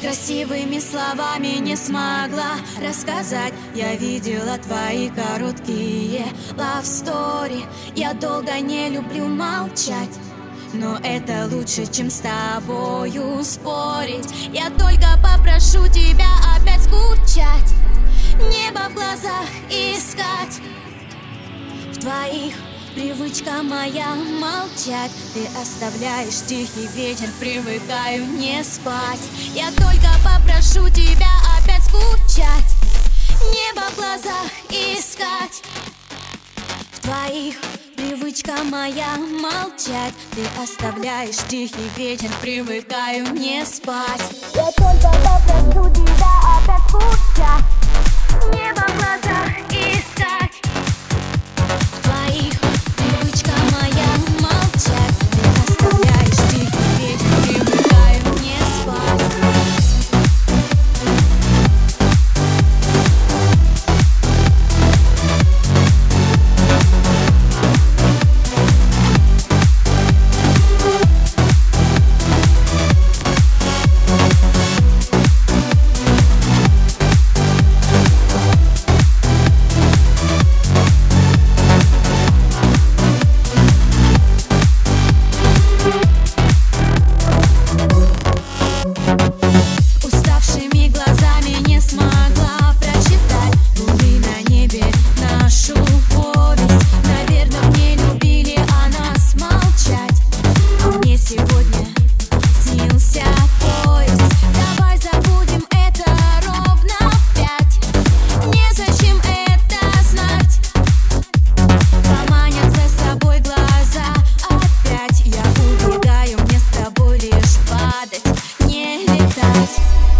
Красивыми словами не смогла рассказать. Я видела твои короткие love story. Я долго не люблю молчать, но это лучше, чем с тобою спорить. Я только попрошу тебя опять скучать, небо в глазах искать. В твоих привычка моя молчать. Ты оставляешь тихий ветер, привыкаю не спать. Я только попрошу тебя опять скучать, небо в глазах искать. В твоих привычка моя молчать. Ты оставляешь тихий ветер, привыкаю не спать. Я только попрошу тебя опять скучать, Небо в глазах искать. В твоих привычка моя молчать. Ты оставляешь тихий ветер, привыкаю не спать. Уставшими глазами не смогла прочитать луны на небе нашу повесть. Наверное, не любили о нас молчать, а мне сегодня снился поезд. Давай забудем это ровно в 5. Незачем это знать. Поманят за собой глаза опять. Я убегаю, мне с тобой лишь падать, не летать.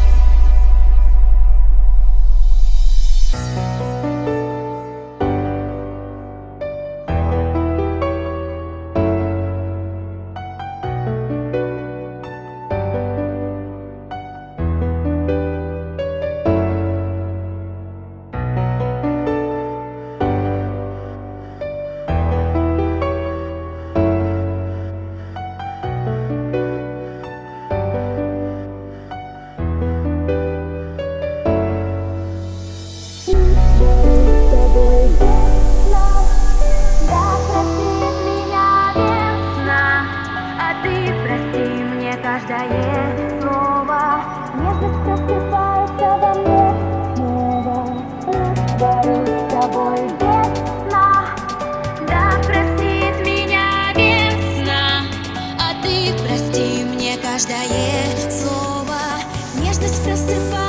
каждое слово. Нежность просыпается во мне снова. Борюсь с тобой вечно. Да простит меня весна, а ты прости мне каждое слово. Нежность просыпается.